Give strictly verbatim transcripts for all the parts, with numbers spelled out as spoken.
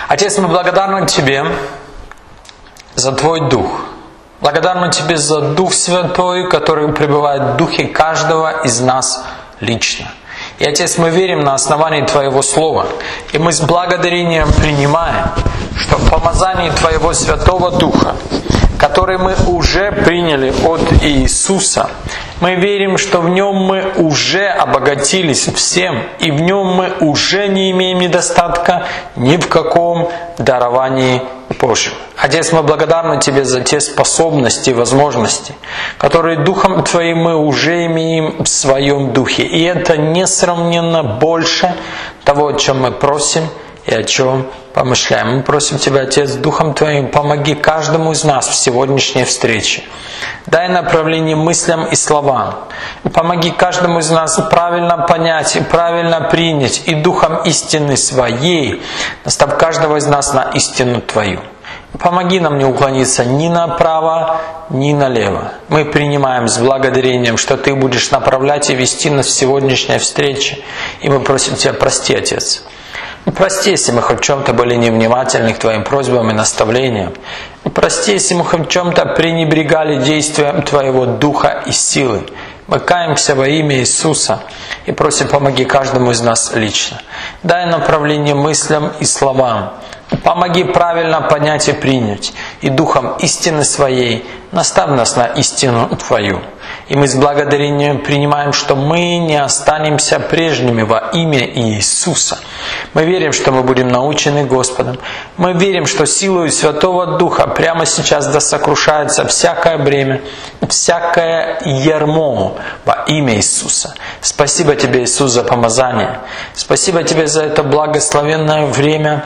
Отец, мы благодарны Тебе за Твой Дух. Благодарны Тебе за Дух Святой, который пребывает в Духе каждого из нас лично. И, Отец, мы верим на основании Твоего Слова. И мы с благодарением принимаем, что в помазании Твоего Святого Духа, который мы уже приняли от Иисуса, мы верим, что в Нем мы уже обогатились всем, и в Нем мы уже не имеем недостатка ни в каком даровании Божьем. Отец, мы благодарны Тебе за те способности и возможности, которые Духом Твоим мы уже имеем в Своем Духе. И это несравненно больше того, о чем мы просим и о чем помышляем. Мы просим Тебя, Отец, Духом Твоим, помоги каждому из нас в сегодняшней встрече. Дай направление мыслям и словам. Помоги каждому из нас правильно понять и правильно принять, и Духом истины Своей, настав каждого из нас на истину Твою. Помоги нам не уклониться ни направо, ни налево. Мы принимаем с благодарением, что Ты будешь направлять и вести нас в сегодняшней встрече. И мы просим Тебя, прости, Отец. Прости, если мы хоть в чем-то были невнимательны к Твоим просьбам и наставлениям. Прости, если мы хоть в чем-то пренебрегали действием Твоего Духа и силы. Мы каемся во имя Иисуса и просим, помоги каждому из нас лично. Дай направление мыслям и словам. Помоги правильно понять и принять. И Духом истины Своей наставь нас на истину Твою. И мы с благодарением принимаем, что мы не останемся прежними во имя Иисуса. Мы верим, что мы будем научены Господом. Мы верим, что силой Святого Духа прямо сейчас да сокрушается всякое бремя, всякое ярмо во имя Иисуса. Спасибо Тебе, Иисус, за помазание. Спасибо Тебе за это благословенное время.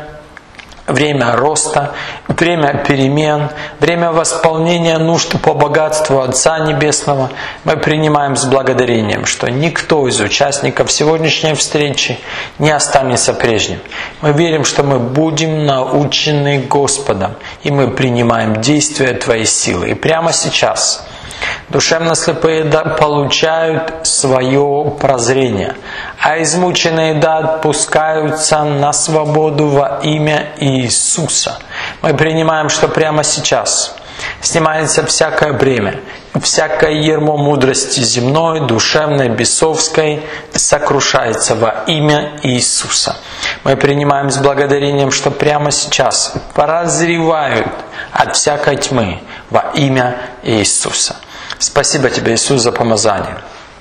Время роста, время перемен, время восполнения нужд по богатству Отца Небесного. Мы принимаем с благодарением, что никто из участников сегодняшней встречи не останется прежним. Мы верим, что мы будем научены Господом, и мы принимаем действия Твоей силы. И прямо сейчас душевно слепые да получают свое прозрение, а измученные да отпускаются на свободу во имя Иисуса. Мы принимаем, что прямо сейчас снимается всякое бремя, всякое ярмо мудрости земной, душевной, бесовской, сокрушается во имя Иисуса. Мы принимаем с благодарением, что прямо сейчас прозревают от всякой тьмы во имя Иисуса. Спасибо Тебе, Иисус, за помазание.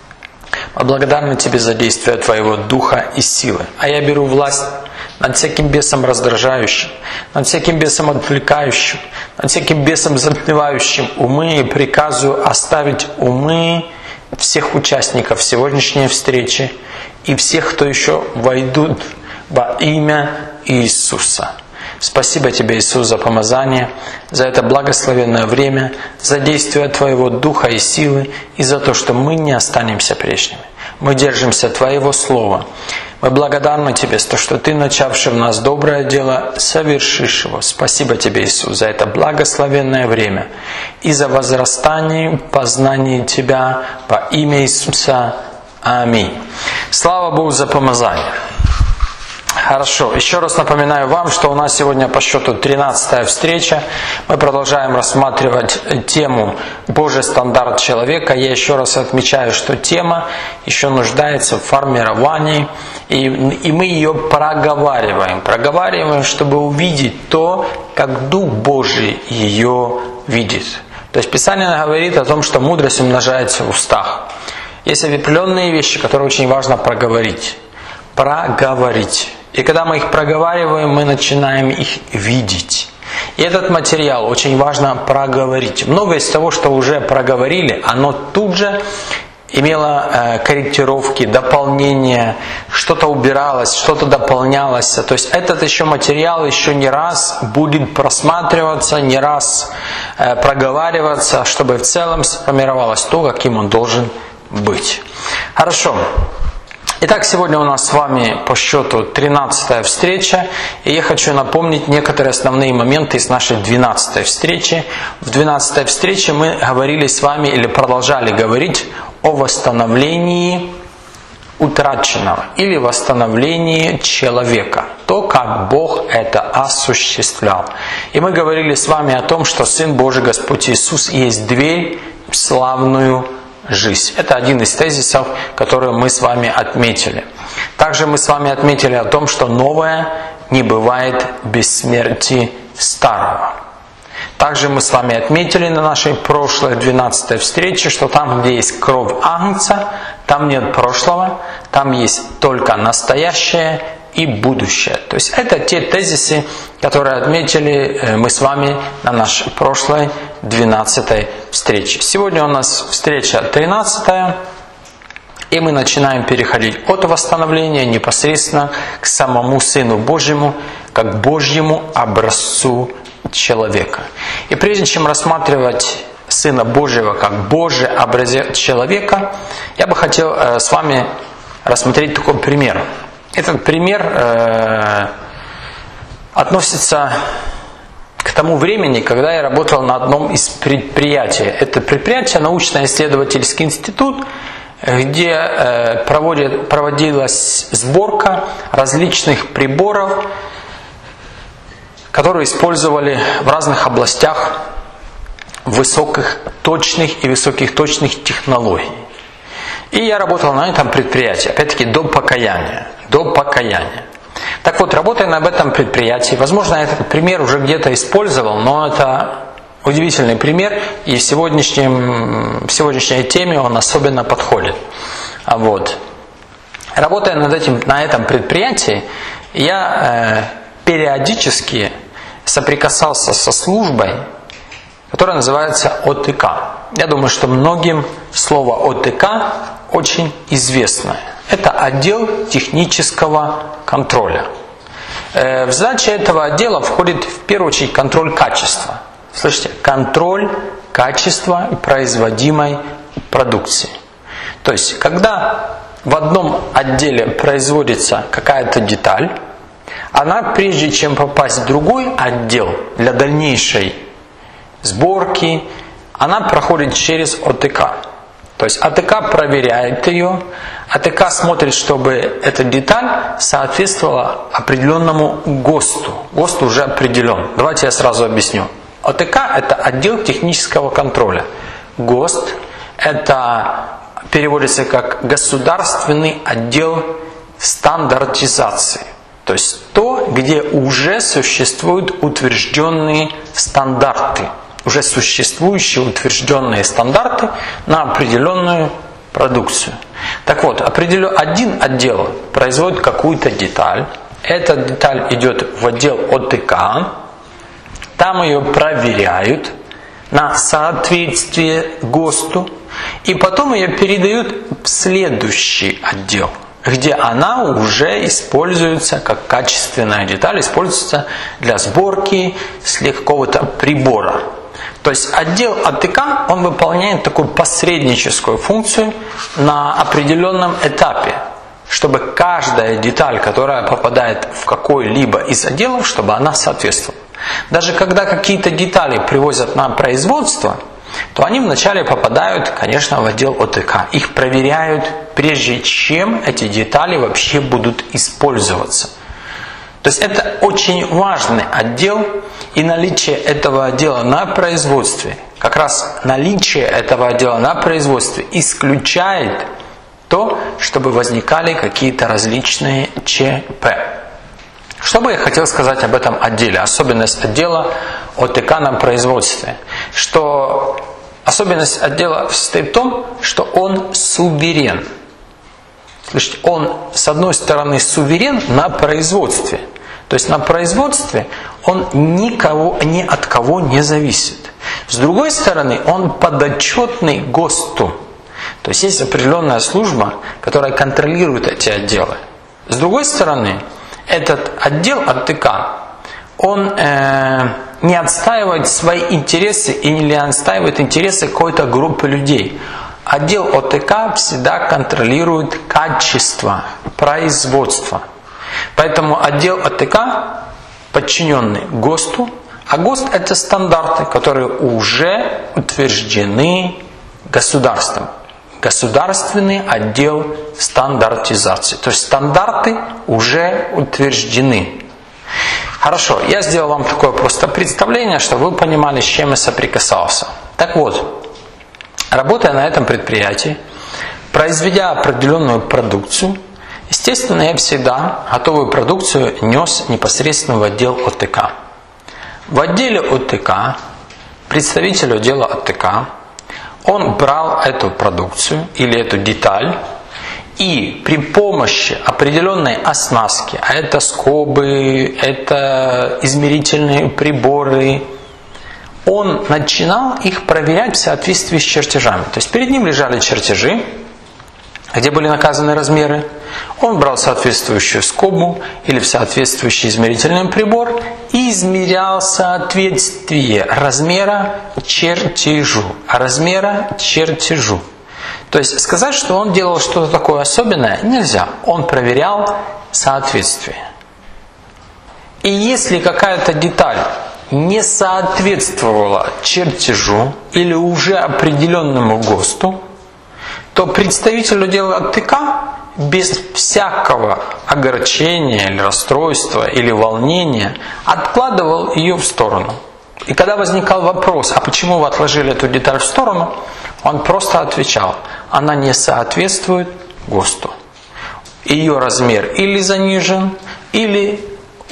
Мы благодарны Тебе за действие Твоего Духа и силы. А я беру власть над всяким бесом раздражающим, над всяким бесом отвлекающим, над всяким бесом затмевающим умы и приказываю оставить умы всех участников сегодняшней встречи и всех, кто еще войдут во имя Иисуса. Спасибо Тебе, Иисус, за помазание, за это благословенное время, за действие Твоего Духа и силы и за то, что мы не останемся прежними. Мы держимся Твоего Слова. Мы благодарны Тебе за то, что Ты, начавший в нас доброе дело, совершишь его. Спасибо Тебе, Иисус, за это благословенное время и за возрастание познания Тебя во имя Иисуса. Аминь. Слава Богу за помазание. Хорошо. Еще раз напоминаю вам, что у нас сегодня по счету тринадцатая встреча. Мы продолжаем рассматривать тему «Божий стандарт человека». Я еще раз отмечаю, что тема еще нуждается в формировании, и, и мы ее проговариваем. Проговариваем, чтобы увидеть то, как Дух Божий ее видит. То есть Писание говорит о том, что мудрость умножается в устах. Есть определенные вещи, которые очень важно проговорить. Проговорить. И когда мы их проговариваем, мы начинаем их видеть. И этот материал очень важно проговорить. Многое из того, что уже проговорили, оно тут же имело э, корректировки, дополнения, что-то убиралось, что-то дополнялось. То есть этот еще материал еще не раз будет просматриваться, не раз э, проговариваться, чтобы в целом сформировалось то, каким он должен быть. Хорошо. Итак, сегодня у нас с вами по счету тринадцатая встреча, и я хочу напомнить некоторые основные моменты из нашей двенадцатой встречи. В двенадцатой встрече мы говорили с вами или продолжали говорить о восстановлении утраченного или восстановление человека. То, как Бог это осуществлял. И мы говорили с вами о том, что Сын Божий Господь Иисус есть дверь в славную жизнь. Это один из тезисов, которые мы с вами отметили. Также мы с вами отметили о том, что новое не бывает без смерти старого. Также мы с вами отметили на нашей прошлой двенадцатой встрече, что там, где есть кровь Агнца, там нет прошлого, там есть только настоящее и будущее. То есть это те тезисы, которые отметили мы с вами на нашей прошлой двенадцатой встрече. Сегодня у нас встреча тринадцатая, и мы начинаем переходить от восстановления непосредственно к самому Сыну Божьему, как Божьему образцу человека. И прежде чем рассматривать Сына Божьего как Божий образец человека, я бы хотел э, с вами рассмотреть такой пример. Этот пример э, относится к тому времени, когда я работал на одном из предприятий. Это предприятие научно-исследовательский институт, где э, проводит, проводилась сборка различных приборов, которые использовали в разных областях высоких точных и высоких точных технологий. И я работал на этом предприятии, опять-таки до покаяния. До покаяния. Так вот, работая на этом предприятии, возможно, я этот пример уже где-то использовал, но это удивительный пример, и в, сегодняшнем, в сегодняшней теме он особенно подходит. Вот. Работая над этим, на этом предприятии, я э, периодически соприкасался со службой, которая называется О Т К. Я думаю, что многим слово О Т К очень известно. Это отдел технического контроля. В задачи этого отдела входит в первую очередь контроль качества. Слышите? Контроль качества производимой продукции. То есть, когда в одном отделе производится какая-то деталь, она, прежде чем попасть в другой отдел для дальнейшей сборки, она проходит через О Т К. То есть О Т К проверяет ее, О Т К смотрит, чтобы эта деталь соответствовала определенному ГОСТу. ГОСТ уже определен. Давайте я сразу объясню. О Т К – это отдел технического контроля. ГОСТ – это переводится как государственный отдел стандартизации. То есть то, где уже существуют утвержденные стандарты, уже существующие утвержденные стандарты на определенную продукцию. Так вот, один отдел производит какую-то деталь, эта деталь идет в отдел О Т К, там ее проверяют на соответствие ГОСТу, и потом ее передают в следующий отдел, где она уже используется как качественная деталь, используется для сборки с какого-то прибора. То есть отдел О Т К, он выполняет такую посредническую функцию на определенном этапе, чтобы каждая деталь, которая попадает в какой-либо из отделов, чтобы она соответствовала. Даже когда какие-то детали привозят на производство, то они вначале попадают, конечно, в отдел О Т К. Их проверяют, прежде чем эти детали вообще будут использоваться. То есть это очень важный отдел, и наличие этого отдела на производстве, как раз наличие этого отдела на производстве исключает то, чтобы возникали какие-то различные Ч П. Что бы я хотел сказать об этом отделе? Особенность отдела О Т К на производстве. Что особенность отдела состоит в том, что он суверен. Слышите, он с одной стороны суверен на производстве. То есть на производстве он никого, ни от кого не зависит. С другой стороны, он подотчетный ГОСТу. То есть есть определенная служба, которая контролирует эти отделы. С другой стороны, этот отдел О Т К, он э, не отстаивает свои интересы и не отстаивает интересы какой-то группы людей. Отдел О Т К всегда контролирует качество производства. Поэтому отдел О Т К подчиненный ГОСТу, а ГОСТ – это стандарты, которые уже утверждены государством. государственный отдел стандартизации. То есть стандарты уже утверждены. Хорошо, я сделал вам такое просто представление, чтобы вы понимали, с чем я соприкасался. Так вот, работая на этом предприятии, произведя определенную продукцию, естественно, я всегда готовую продукцию нес непосредственно в отдел ОТК. В отделе ОТК, представитель отдела ОТК, он брал эту продукцию или эту деталь и при помощи определенной оснастки, а это скобы, это измерительные приборы, он начинал их проверять в соответствии с чертежами. То есть перед ним лежали чертежи, где были наказаны размеры. Он брал соответствующую скобу или соответствующий измерительный прибор и измерял соответствие размера чертежу. Размера чертежу. То есть сказать, что он делал что-то такое особенное, нельзя. Он проверял соответствие. И если какая-то деталь не соответствовала чертежу или уже определенному ГОСТу, то представитель отдела ОТК без всякого огорчения или расстройства или волнения откладывал ее в сторону. И когда возникал вопрос, а почему вы отложили эту деталь в сторону, он просто отвечал, она не соответствует ГОСТу. Ее размер или занижен, или,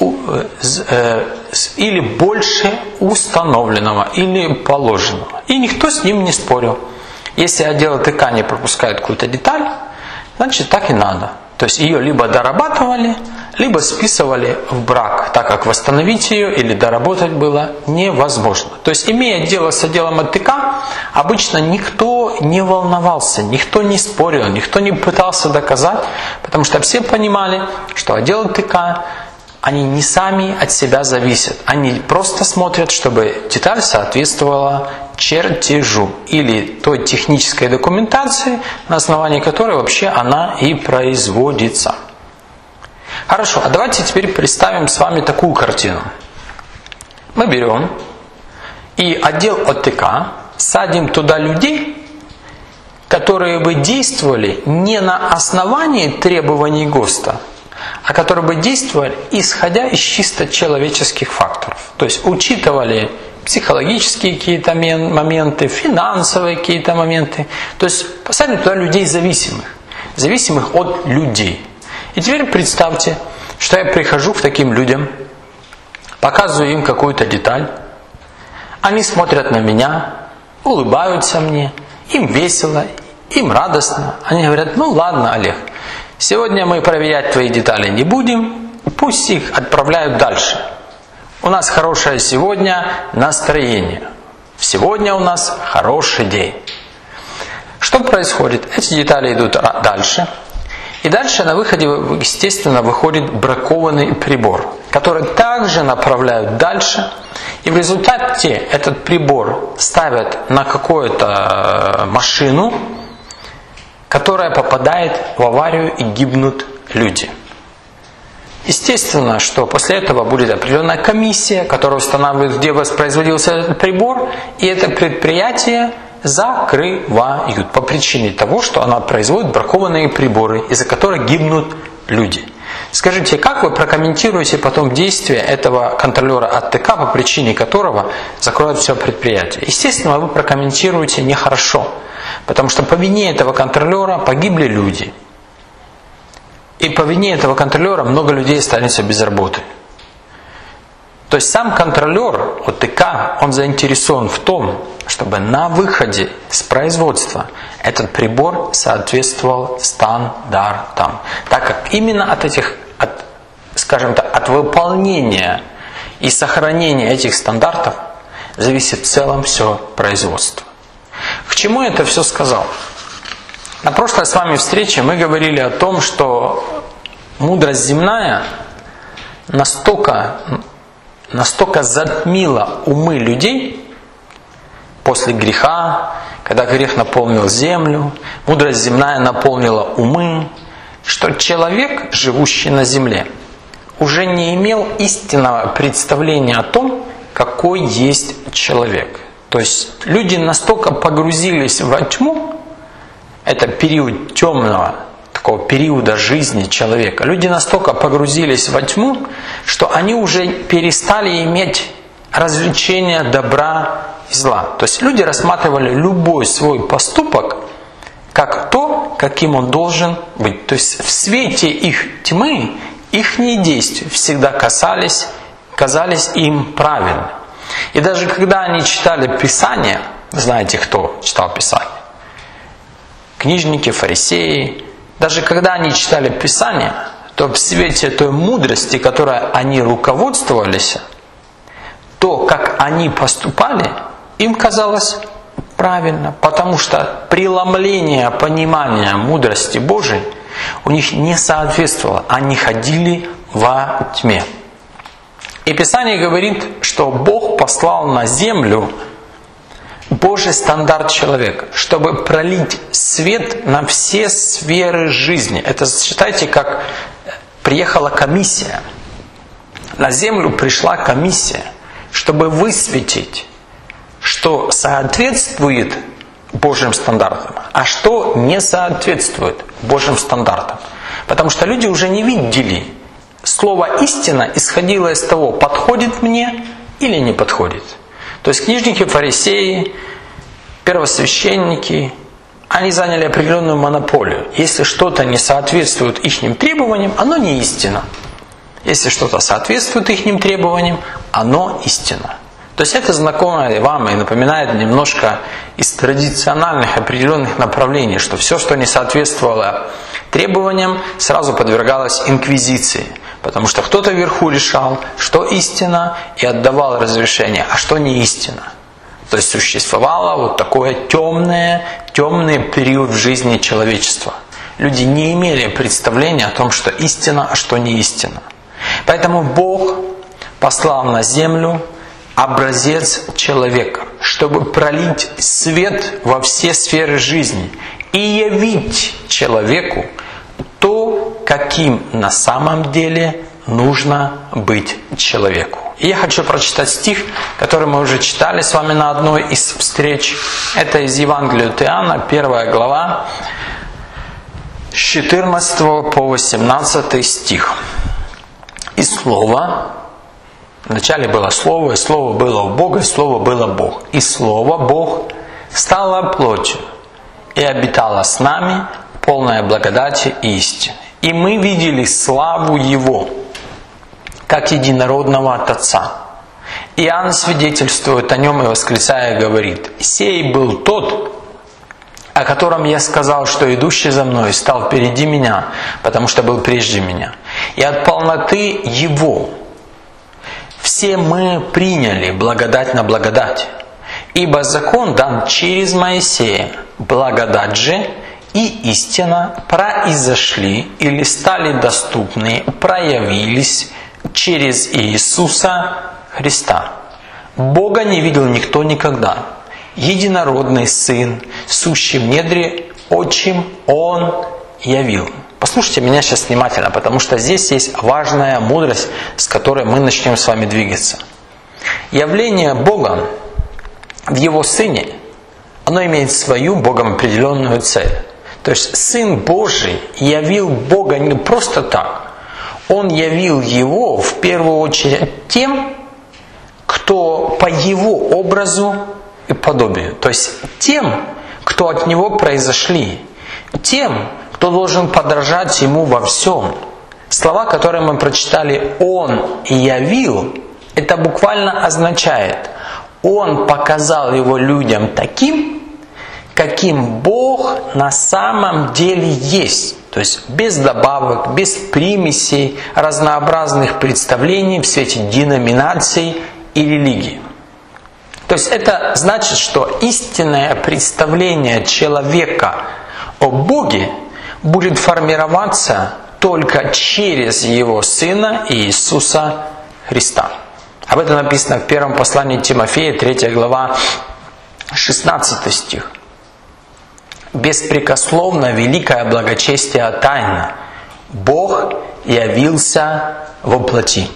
или больше установленного, или положенного. И никто с ним не спорил. Если отдел ОТК не пропускает какую-то деталь, значит так и надо. То есть ее либо дорабатывали, либо списывали в брак, так как восстановить ее или доработать было невозможно. То есть, имея дело с отделом ОТК, обычно никто не волновался, никто не спорил, никто не пытался доказать, потому что все понимали, что отдел ОТК, они не сами от себя зависят. Они просто смотрят, чтобы деталь соответствовала чертежу или той технической документации, на основании которой вообще она и производится. Хорошо, а давайте теперь представим с вами такую картину. Мы берем и отдел ОТК, садим туда людей, которые бы действовали не на основании требований ГОСТа, а которые бы действовали исходя из чисто человеческих факторов. То есть учитывали психологические какие-то моменты, финансовые какие-то моменты. То есть посадим туда людей зависимых, зависимых от людей. И теперь представьте, что я прихожу к таким людям, показываю им какую-то деталь, они смотрят на меня, улыбаются мне, им весело, им радостно. Они говорят, ну ладно, Олег, сегодня мы проверять твои детали не будем, пусть их отправляют дальше. У нас хорошее сегодня настроение. Сегодня у нас хороший день. Что происходит? Эти детали идут дальше. И дальше на выходе, естественно, выходит бракованный прибор, который также направляют дальше. И в результате этот прибор ставят на какую-то машину, которая попадает в аварию и гибнут люди. Естественно, что после этого будет определенная комиссия, которая устанавливает, где воспроизводился этот прибор, и это предприятие закрывают по причине того, что она производит бракованные приборы, из-за которых гибнут люди. Скажите, как вы прокомментируете потом действия этого контролера ОТК, по причине которого закроют все предприятие? Естественно, вы прокомментируете нехорошо, потому что по вине этого контролера погибли люди. И по вине этого контролера много людей останется без работы. То есть сам контролер ОТК, он заинтересован в том, чтобы на выходе с производства этот прибор соответствовал стандартам. Так как именно от этих, от, скажем так, от выполнения и сохранения этих стандартов зависит в целом все производство. К чему я это все сказал? На прошлой с вами встрече мы говорили о том, что мудрость земная настолько, настолько затмила умы людей после греха, когда грех наполнил землю, мудрость земная наполнила умы, что человек, живущий на земле, уже не имел истинного представления о том, какой есть человек. То есть люди настолько погрузились во тьму, это период темного, такого периода жизни человека. Люди настолько погрузились во тьму, что они уже перестали иметь развлечения добра и зла. То есть люди рассматривали любой свой поступок как то, каким он должен быть. То есть в свете их тьмы, их действия всегда касались, казались им правильными. И даже когда они читали Писание, знаете, кто читал Писание? Книжники, фарисеи. Даже когда они читали Писание, то в свете той мудрости, которой они руководствовались, то, как они поступали, им казалось правильно, потому что преломление понимания мудрости Божией у них не соответствовало. Они ходили во тьме. И Писание говорит, что Бог послал на землю Божий стандарт человека, чтобы пролить свет на все сферы жизни. Это считайте, как приехала комиссия. На землю пришла комиссия, чтобы высветить, что соответствует Божьим стандартам, а что не соответствует Божьим стандартам. Потому что люди уже не видели. Слово «истина» исходило из того, подходит мне или не подходит. То есть книжники, фарисеи, первосвященники, они заняли определенную монополию. Если что-то не соответствует их требованиям, оно не истина. Если что-то соответствует их требованиям, оно истина. То есть это знакомо вам и напоминает немножко из традициональных определенных направлений, что все, что не соответствовало требованиям, сразу подвергалось инквизиции. Потому что кто-то вверху решал, что истина, и отдавал разрешение, а что не истина. То есть существовало вот такое темное, темный период в жизни человечества. Люди не имели представления о том, что истина, а что не истина. Поэтому Бог послал на землю образец человека, чтобы пролить свет во все сферы жизни и явить человеку то, каким на самом деле нужно быть человеку. И я хочу прочитать стих, который мы уже читали с вами на одной из встреч. Это из Евангелия от Иоанна, первая глава, с четырнадцатого по восемнадцатый стих. И Слово, вначале было Слово, и Слово было у Бога, и Слово было Бог. И Слово, Бог, стало плотью и обитало с нами, полная благодати и истины. И мы видели славу Его, как единородного от Отца. Иоанн свидетельствует о Нем и восклицая говорит: «Сей был тот, о котором я сказал, что идущий за мной стал впереди меня, потому что был прежде меня. И от полноты Его все мы приняли благодать на благодать. Ибо закон дан через Моисея, благодать же и истина произошли или стали доступны, проявились через Иисуса Христа. Бога не видел никто никогда. Единородный Сын, сущий в недре отчим, Он явил». Послушайте меня сейчас внимательно, потому что здесь есть важная мудрость, с которой мы начнем с вами двигаться. Явление Бога в Его Сыне, оно имеет свою Богом определенную цель. То есть Сын Божий явил Бога не просто так. Он явил Его в первую очередь тем, кто по Его образу и подобию. То есть тем, кто от Него произошли. Тем, кто должен подражать Ему во всем. Слова, которые мы прочитали «Он явил», это буквально означает: Он показал Его людям таким, каким Бог на самом деле есть. То есть без добавок, без примесей, разнообразных представлений в свете деноминаций и религии. То есть это значит, что истинное представление человека о Боге будет формироваться только через Его Сына Иисуса Христа. Об этом написано в первом послании Тимофея, третья глава, шестнадцатый стих. «Беспрекословно великое благочестие тайна. Бог явился во плоти».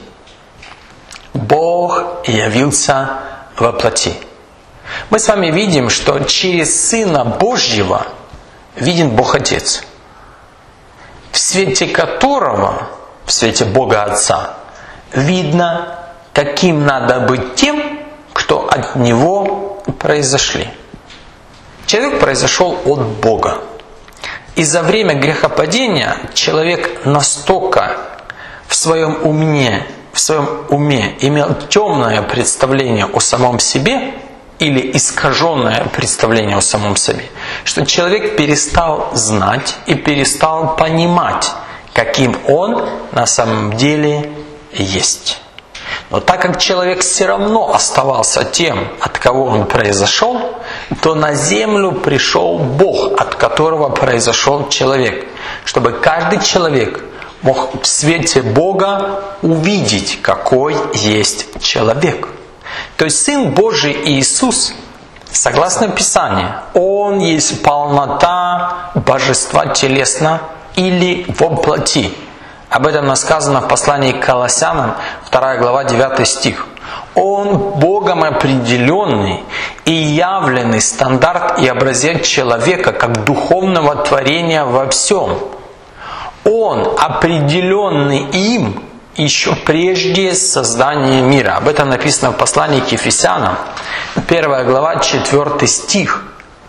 Бог явился во плоти. Мы с вами видим, что через Сына Божьего виден Бог Отец, в свете которого, в свете Бога Отца, видно, каким надо быть тем, кто от Него произошли. Человек произошел от Бога. И за время грехопадения человек настолько в своем уме, в своем уме имел темное представление о самом себе или искаженное представление о самом себе, что человек перестал знать и перестал понимать, каким он на самом деле есть. Но так как человек все равно оставался тем, от кого он произошел, то на землю пришел Бог, от которого произошел человек, чтобы каждый человек мог в свете Бога увидеть, какой есть человек. То есть Сын Божий Иисус, согласно Писанию, Он есть полнота Божества телесно или воплоти. Об этом нам сказано в послании к Колоссянам, вторая глава, девятый стих. Он Богом определенный и явленный стандарт и образец человека как духовного творения во всем. Он определенный им еще прежде создания мира. Об этом написано в послании к Ефесянам, первая глава, четвёртый стих.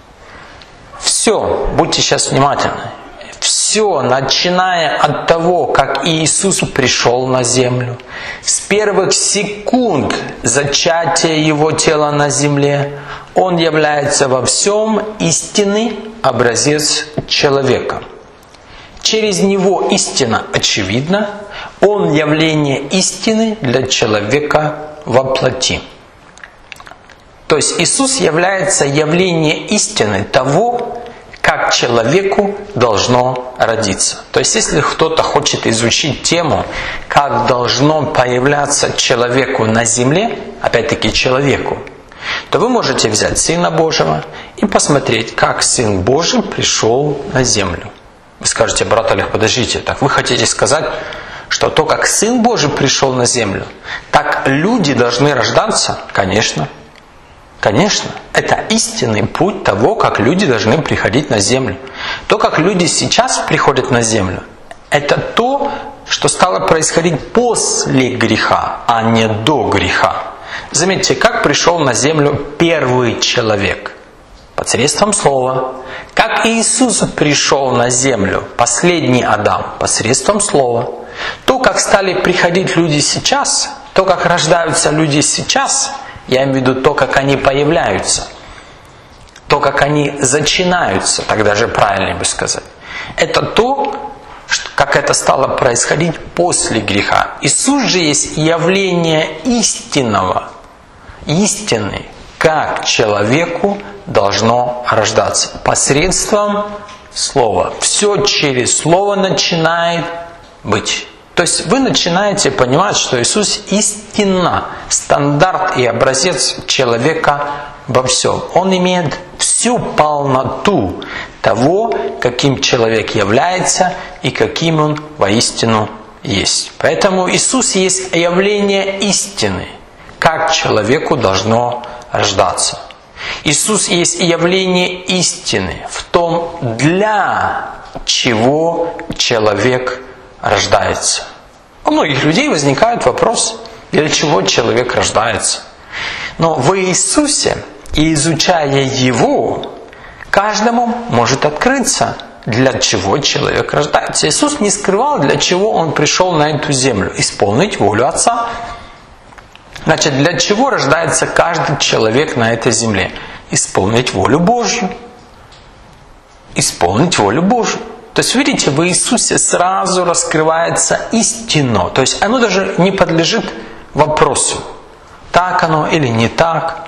Все, будьте сейчас внимательны. Все, начиная от того, как Иисус пришел на землю, с первых секунд зачатия Его тела на земле, Он является во всем истинный образец человека. Через Него истина очевидна, Он явление истины для человека во плоти. То есть Иисус является явлением истины того, как человеку должно родиться. То есть, если кто-то хочет изучить тему, как должно появляться человеку на земле, опять-таки человеку, то вы можете взять Сына Божьего и посмотреть, как Сын Божий пришел на землю. Вы скажете: брат Олег, подождите, так вы хотите сказать, что то, как Сын Божий пришел на землю, так люди должны рождаться? Конечно. Конечно, это истинный путь того, как люди должны приходить на землю. То, как люди сейчас приходят на землю, это то, что стало происходить после греха, а не до греха. Заметьте, как пришел на землю первый человек? Посредством Слова. Как Иисус пришел на землю, последний Адам, посредством Слова. То, как стали приходить люди сейчас, то, как рождаются люди сейчас, я имею в виду то, как они появляются, то, как они зачинаются, тогда же правильнее бы сказать. Это то, как это стало происходить после греха. Иисус же есть явление истинного, истины, как человеку должно рождаться. Посредством Слова. Все через Слово начинает быть. То есть вы начинаете понимать, что Иисус истинно стандарт и образец человека во всем. Он имеет всю полноту того, каким человек является и каким он воистину есть. Поэтому Иисус есть явление истины, как человеку должно рождаться. Иисус есть явление истины в том, для чего человек рождается. У многих людей возникает вопрос, для чего человек рождается. Но в Иисусе, и изучая Его, каждому может открыться, для чего человек рождается. Иисус не скрывал, для чего Он пришел на эту землю. Исполнить волю Отца. Значит, для чего рождается каждый человек на этой земле? Исполнить волю Божью. Исполнить волю Божью. То есть, видите, в Иисусе сразу раскрывается истина. То есть, оно даже не подлежит вопросу, так оно или не так.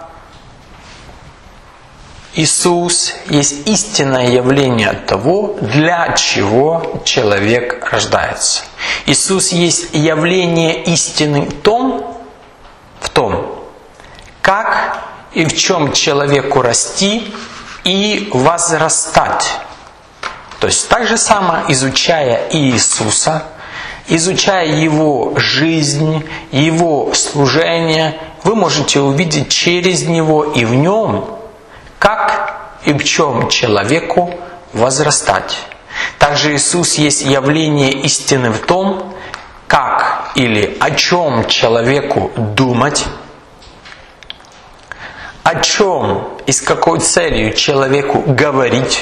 Иисус есть истинное явление того, для чего человек рождается. Иисус есть явление истины в том, в том, как и в чем человеку расти и возрастать. То есть, так же самое, изучая Иисуса, изучая Его жизнь, Его служение, вы можете увидеть через Него и в Нем, как и в чем человеку возрастать. Также Иисус есть явление истины в том, как или о чем человеку думать, о чем и с какой целью человеку говорить,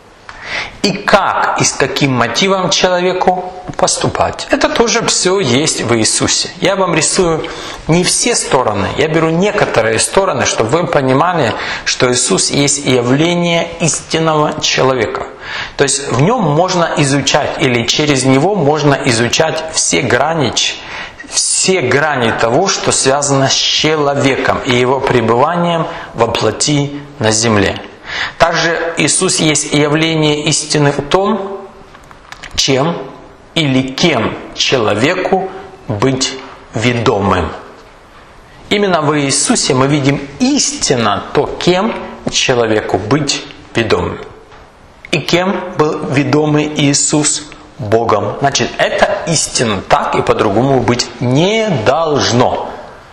и как и с каким мотивом человеку поступать. Это тоже все есть в Иисусе. Я вам рисую не все стороны, я беру некоторые стороны, чтобы вы понимали, что Иисус есть явление истинного человека. То есть в нем можно изучать, или через него можно изучать все грани, все грани того, что связано с человеком и его пребыванием во плоти на земле. Также Иисус есть явление истины в том, чем или кем человеку быть ведомым. Именно в Иисусе мы видим истинно то, кем человеку быть ведомым. И кем был ведомый Иисус? Богом. Значит, это истина, так и по-другому быть не должно.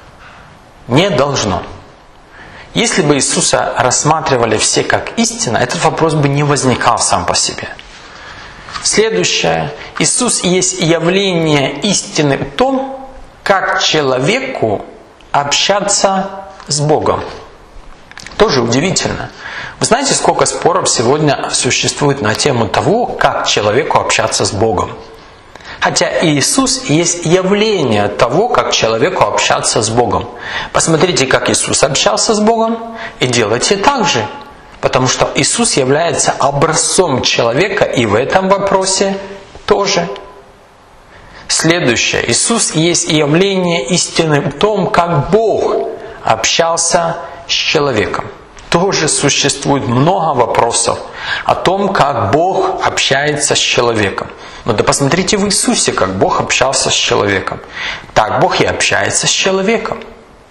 Не должно. Если бы Иисуса рассматривали все как истина, этот вопрос бы не возникал сам по себе. Следующее. Иисус есть явление истины в том, как человеку общаться с Богом. Тоже удивительно. Вы знаете, сколько споров сегодня существует на тему того, как человеку общаться с Богом? Хотя Иисус есть явление того, как человеку общаться с Богом. Посмотрите, как Иисус общался с Богом, и делайте так же. Потому что Иисус является образцом человека и в этом вопросе тоже. Следующее. Иисус есть явление истины в том, как Бог общался с человеком. Тоже существует много вопросов о том, как Бог общается с человеком. Но да посмотрите в Иисусе, как Бог общался с человеком. Так Бог и общается с человеком.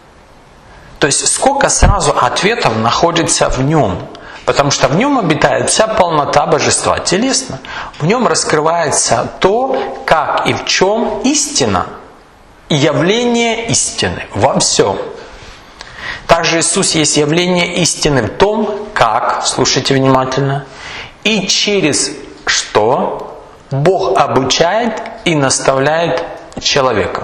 То есть сколько сразу ответов находится в Нем. Потому что в Нем обитает вся полнота Божества телесно. В Нем раскрывается то, как и в чем истина. И явление истины во всем. Также Иисус есть явление истины в том, как, слушайте внимательно, и через что Бог обучает и наставляет человека.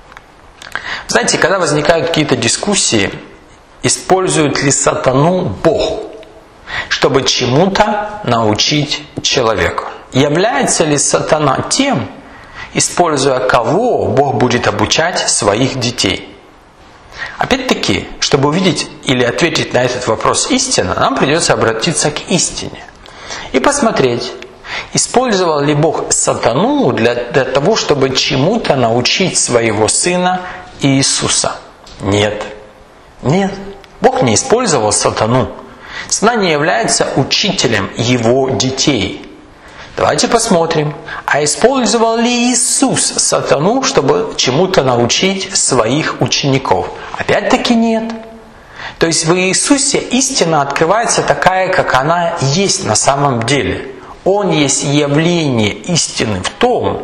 Знаете, когда возникают какие-то дискуссии, использует ли сатану Бог, чтобы чему-то научить человека? Является ли сатана тем, используя кого Бог будет обучать своих детей? Опять-таки, чтобы увидеть или ответить на этот вопрос истинно, нам придется обратиться к истине. И посмотреть, использовал ли Бог сатану для, для того, чтобы чему-то научить своего Сына Иисуса? Нет. Нет. Бог не использовал сатану. Сатана не является учителем его детей. Давайте посмотрим, а использовал ли Иисус сатану, чтобы чему-то научить своих учеников? Опять-таки нет. То есть в Иисусе истина открывается такая, как она есть на самом деле. Он есть явление истины в том,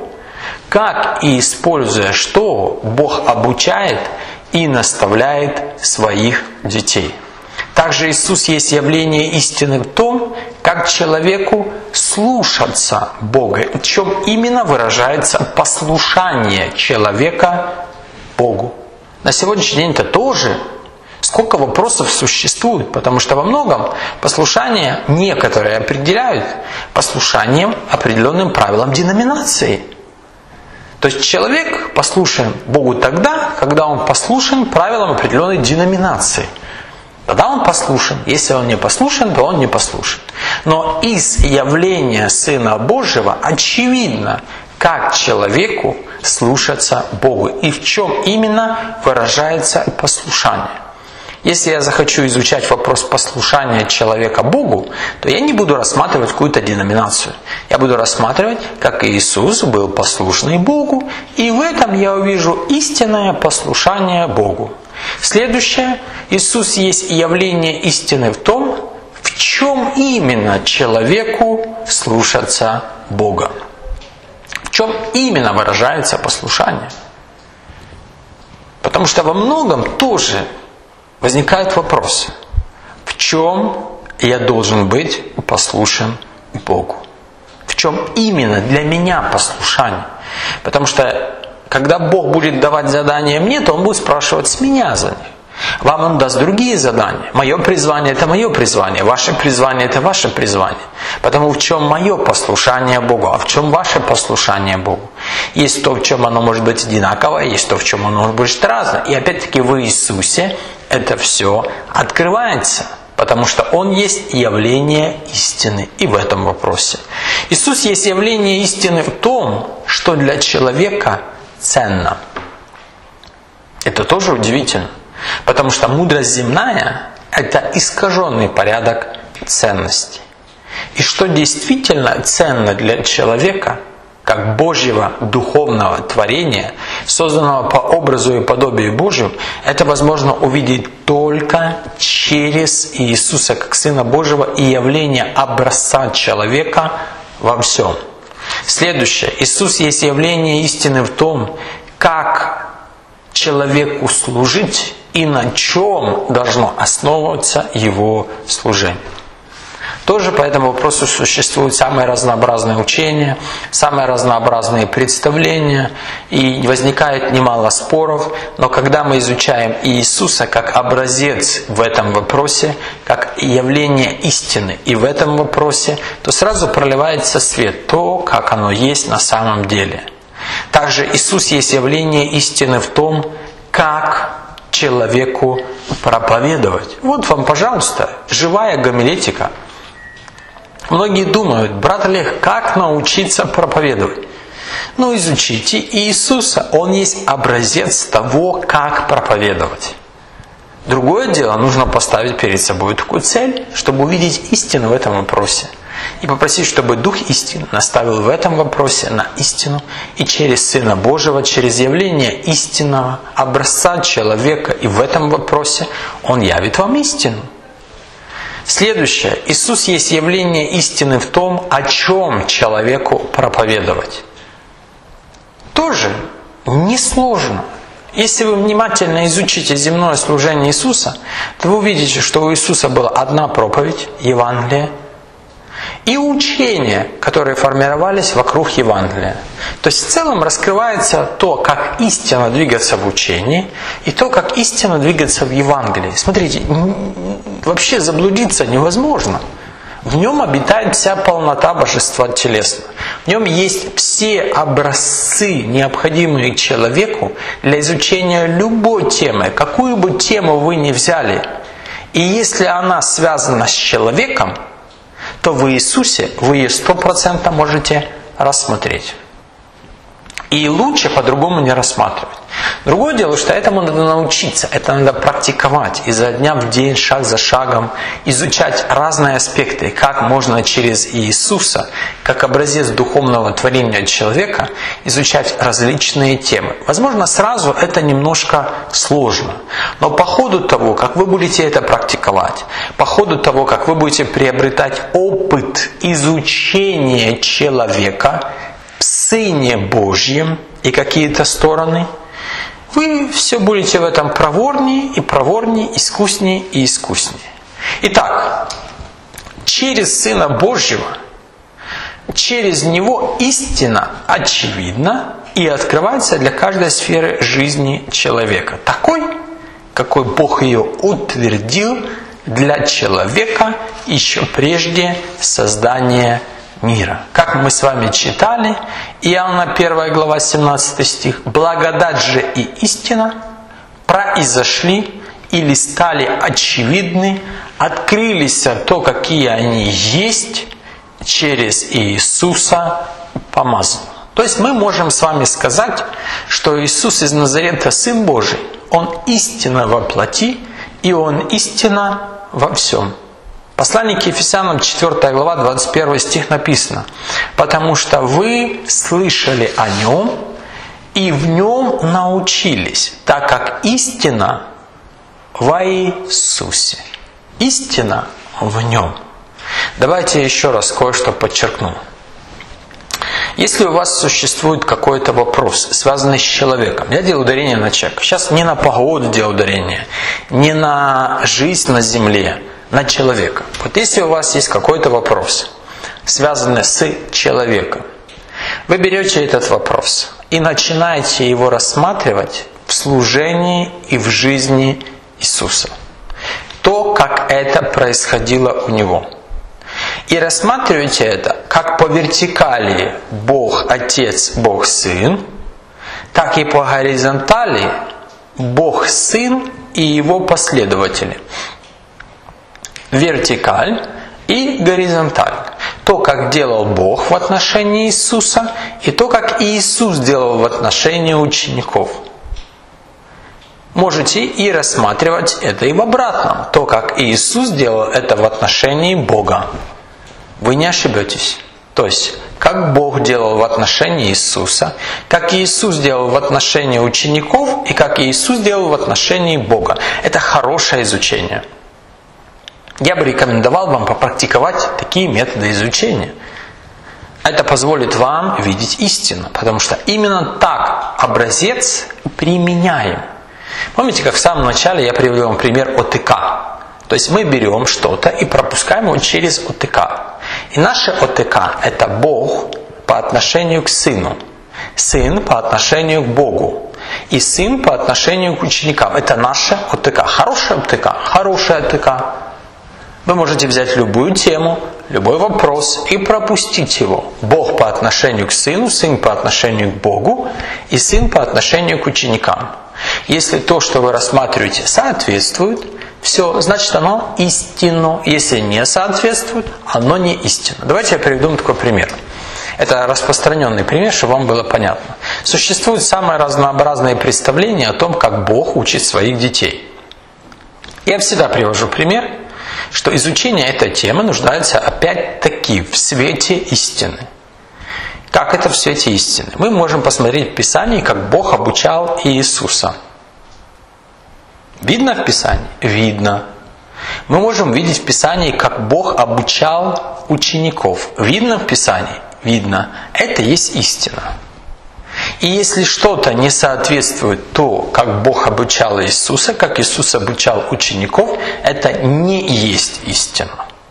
как и используя что, Бог обучает и наставляет своих детей. Также Иисус есть явление истины в том, как человеку слушаться Бога. В чем именно выражается послушание человека Богу. На сегодняшний день это тоже сколько вопросов существует, потому что во многом послушание некоторые определяют послушанием определенным правилам деноминации. То есть человек послушен Богу тогда, когда он послушен правилам определенной деноминации. Тогда он послушен. Если он не послушен, то он не послушен. Но из явления Сына Божьего очевидно, как человеку слушаться Богу и в чем именно выражается послушание. Если я захочу изучать вопрос послушания человека Богу, то я не буду рассматривать какую-то деноминацию. Я буду рассматривать, как Иисус был послушный Богу, и в этом я увижу истинное послушание Богу. Следующее. Иисус есть явление истины в том, в чем именно человеку слушаться Бога. В чем именно выражается послушание. Потому что во многом тоже возникает вопрос, в чем я должен быть послушен Богу? В чем именно для меня послушание? Потому что, когда Бог будет давать задания мне, то Он будет спрашивать с меня за них. Вам Он даст другие задания. Мое призвание – это мое призвание. Ваше призвание – это ваше призвание. Потому в чем мое послушание Богу, а в чем ваше послушание Богу? Есть то, в чем оно может быть одинаковое, есть то, в чем оно может быть разное. И опять-таки в Иисусе это все открывается. Потому что Он есть явление истины и в этом вопросе. Иисус есть явление истины в том, что для человека ценно. Это тоже удивительно. Потому что мудрость земная – это искаженный порядок ценностей. И что действительно ценно для человека, как Божьего духовного творения, созданного по образу и подобию Божьему, это возможно увидеть только через Иисуса как Сына Божьего и явление образца человека во всем. Следующее. Иисус есть явление истины в том, как человеку служить и на чем должно основываться его служение. Тоже по этому вопросу существуют самые разнообразные учения, самые разнообразные представления, и возникает немало споров, но когда мы изучаем Иисуса как образец в этом вопросе, как явление истины и в этом вопросе, то сразу проливается свет, то, как оно есть на самом деле. Также Иисус есть явление истины в том, как человеку проповедовать. Вот вам, пожалуйста, живая гомилетика. Многие думают: брат Олег, как научиться проповедовать? Ну, изучите Иисуса. Он есть образец того, как проповедовать. Другое дело, нужно поставить перед собой такую цель, чтобы увидеть истину в этом вопросе. И попросить, чтобы Дух истины наставил в этом вопросе на истину. И через Сына Божьего, через явление истинного образца человека и в этом вопросе Он явит вам истину. Следующее. Иисус есть явление истины в том, о чем человеку проповедовать. Тоже несложно. Если вы внимательно изучите земное служение Иисуса, то вы увидите, что у Иисуса была одна проповедь, Евангелие, и учения, которые формировались вокруг Евангелия. То есть в целом раскрывается то, как истинно двигаться в учении, и то, как истинно двигаться в Евангелии. Смотрите, вообще заблудиться невозможно. В нем обитает вся полнота Божества телесного. В нем есть все образцы, необходимые человеку для изучения любой темы, какую бы тему вы ни взяли. И если она связана с человеком, то в Иисусе вы ее сто процентов можете рассмотреть. И лучше по-другому не рассматривать. Другое дело, что этому надо научиться, это надо практиковать изо дня в день, шаг за шагом, изучать разные аспекты, как можно через Иисуса, как образец духовного творения человека, изучать различные темы. Возможно, сразу это немножко сложно, но по ходу того, как вы будете это практиковать, по ходу того, как вы будете приобретать опыт изучения человека в Сыне Божьем и какие-то стороны, вы все будете в этом проворнее и проворнее, искуснее и искуснее. Итак, через Сына Божьего, через Него истина очевидна и открывается для каждой сферы жизни человека. Такой, какой Бог ее утвердил для человека еще прежде создания мира. Как мы с вами читали, Иоанна первая глава семнадцатый стих: «Благодать же и истина произошли или стали очевидны, открылись то, какие они есть, через Иисуса помазанного». То есть мы можем с вами сказать, что Иисус из Назарета Сын Божий, Он истинно во плоти, и Он истинно во всем. Послание к Ефесянам четвёртая глава двадцать первый стих написано: «Потому что вы слышали о Нем и в Нем научились, так как истина во Иисусе». Истина в Нем. Давайте еще раз кое-что подчеркну. Если у вас существует какой-то вопрос, связанный с человеком, я делаю ударение на человека. Сейчас не на погоду делаю ударение, не на жизнь на земле, на человека. Вот если у вас есть какой-то вопрос, связанные с человеком. Вы берете этот вопрос и начинаете его рассматривать в служении и в жизни Иисуса. То, как это происходило у Него. И рассматриваете это как по вертикали Бог Отец, Бог Сын, так и по горизонтали Бог Сын и Его последователи. Вертикаль и горизонталь. То, как делал Бог в отношении Иисуса, и то, как Иисус делал в отношении учеников. Можете и рассматривать это и в обратном. То, как Иисус делал это в отношении Бога. Вы не ошибетесь. То есть, как Бог делал в отношении Иисуса, как Иисус делал в отношении учеников, и как Иисус делал в отношении Бога. Это хорошее изучение. Я бы рекомендовал вам попрактиковать такие методы изучения. Это позволит вам видеть истину, потому что именно так образец применяем. Помните, как в самом начале я привел вам пример ОТК? То есть мы берем что-то и пропускаем его через ОТК. И наше ОТК – это Бог по отношению к Сыну, Сын по отношению к Богу и Сын по отношению к ученикам. Это наше ОТК. Хорошее ОТК, хорошее ОТК. Вы можете взять любую тему, любой вопрос и пропустить его. Бог по отношению к Сыну, Сын по отношению к Богу и Сын по отношению к ученикам. Если то, что вы рассматриваете, соответствует, все, значит оно истинно. Если не соответствует, оно не истинно. Давайте я приведу вам такой пример. Это распространенный пример, чтобы вам было понятно. Существуют самые разнообразные представления о том, как Бог учит своих детей. Я всегда привожу пример, что изучение этой темы нуждается опять-таки в свете истины. Как это в свете истины? Мы можем посмотреть в Писании, как Бог обучал Иисуса. Видно в Писании? Видно. Мы можем видеть в Писании, как Бог обучал учеников. Видно в Писании? Видно. Это есть истина. И если что-то не соответствует то, как Бог обучал Иисуса, как Иисус обучал учеников, это не есть истина.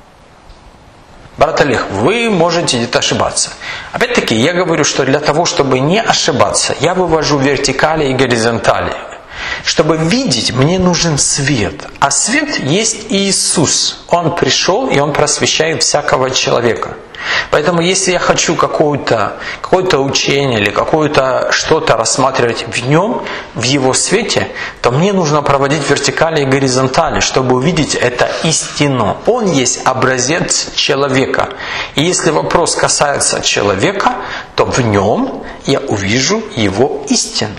Брат Олег, вы можете где-то ошибаться. Опять-таки, я говорю, что для того, чтобы не ошибаться, я вывожу вертикали и горизонтали. Чтобы видеть, мне нужен свет. А свет есть Иисус. Он пришел, и Он просвещает всякого человека. Поэтому, если я хочу какое-то, какое-то учение или какое-то что-то рассматривать в нем, в его свете, то мне нужно проводить вертикали и горизонтали, чтобы увидеть это истину. Он есть образец человека. И если вопрос касается человека, то в нем я увижу его истину.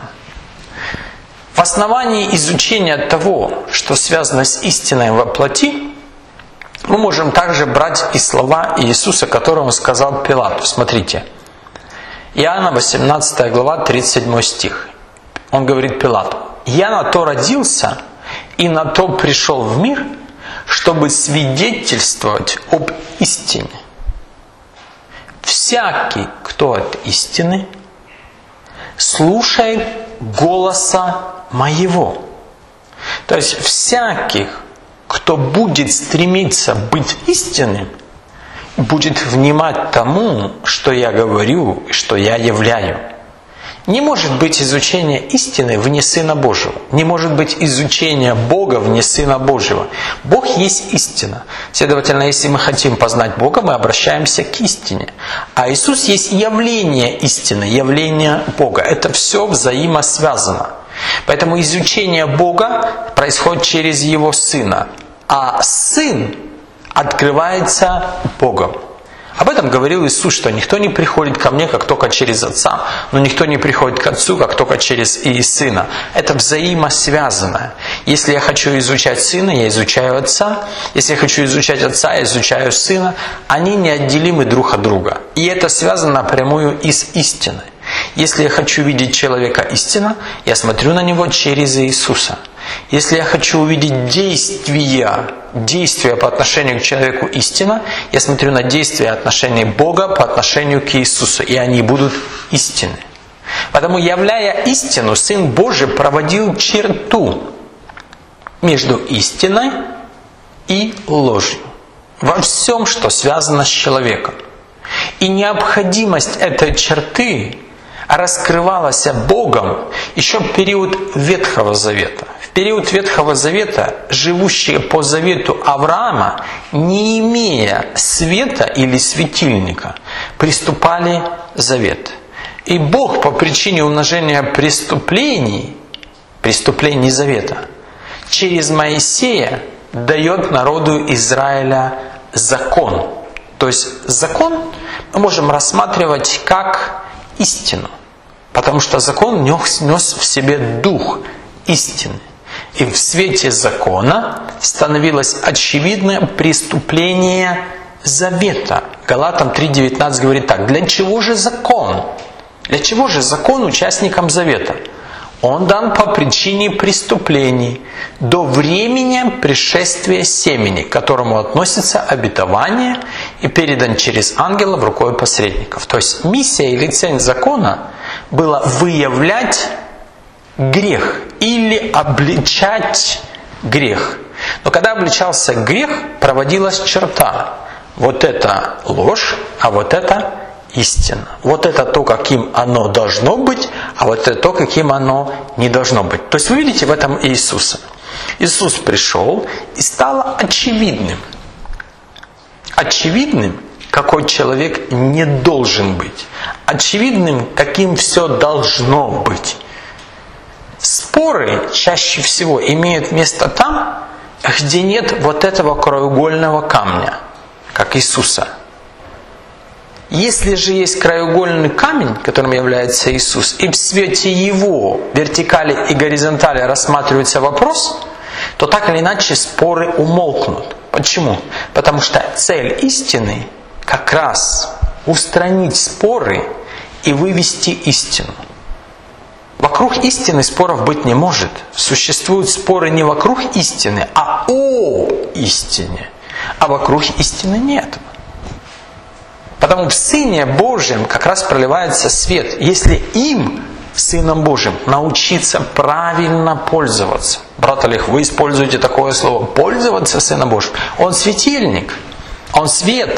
В основании изучения того, что связано с истиной во плоти, мы можем также брать и слова Иисуса, которые Он сказал Пилату. Смотрите. Иоанна восемнадцатая глава, тридцать седьмой стих. Он говорит Пилату: «Я на то родился и на то пришел в мир, чтобы свидетельствовать об истине. Всякий, кто от истины, слушает голоса моего». То есть всяких, кто будет стремиться быть истинным, будет внимать тому, что я говорю, что я являю. Не может быть изучения истины вне Сына Божьего. Не может быть изучения Бога вне Сына Божьего. Бог есть истина. Следовательно, если мы хотим познать Бога, мы обращаемся к истине. А Иисус есть явление истины, явление Бога. Это все взаимосвязано. Поэтому изучение Бога происходит через Его Сына. А Сын открывается Богом. Об этом говорил Иисус, что никто не приходит ко мне, как только через Отца, но никто не приходит к Отцу, как только через и Сына. Это взаимосвязано. Если я хочу изучать Сына, я изучаю Отца. Если я хочу изучать Отца, я изучаю Сына. Они неотделимы друг от друга. И это связано напрямую и с истиной. Если я хочу видеть человека истинно, я смотрю на него через Иисуса. Если я хочу увидеть действия, действия по отношению к человеку истинно, я смотрю на действия отношений Бога по отношению к Иисусу, и они будут истинны. Потому, являя истину, Сын Божий проводил черту между истиной и ложью во всем, что связано с человеком. И необходимость этой черты раскрывалась Богом еще в период Ветхого Завета. В период Ветхого Завета живущие по завету Авраама, не имея света или светильника, приступали завет. И Бог по причине умножения преступлений, преступлений завета, через Моисея дает народу Израиля закон. То есть закон мы можем рассматривать как истину, потому что закон нес, нес в себе дух истины. И в свете закона становилось очевидное преступление завета. Галатам три девятнадцать говорит так: для чего же закон? Для чего же закон участникам завета? Он дан по причине преступлений до времени пришествия семени, к которому относится обетование и передан через ангелов рукой посредников. То есть миссия или цель закона была выявлять грех или обличать грех. Но когда обличался грех, проводилась черта. Вот это ложь, а вот это истина. Вот это то, каким оно должно быть, а вот это то, каким оно не должно быть. То есть вы видите в этом Иисуса. Иисус пришел и стало очевидным. Очевидным, какой человек не должен быть. Очевидным, каким все должно быть. Споры чаще всего имеют место там, где нет вот этого краеугольного камня, как Иисуса. Если же есть краеугольный камень, которым является Иисус, и в свете Его вертикали и горизонтали рассматривается вопрос, то так или иначе споры умолкнут. Почему? Потому что цель истины как раз устранить споры и вывести истину. Вокруг истины споров быть не может. Существуют споры не вокруг истины, а о истине. А вокруг истины нет. Потому в Сыне Божьем как раз проливается свет. Если им, Сыном Божьим, научиться правильно пользоваться. Брат Олег, вы используете такое слово «пользоваться Сыном Божьим». Он светильник, он свет.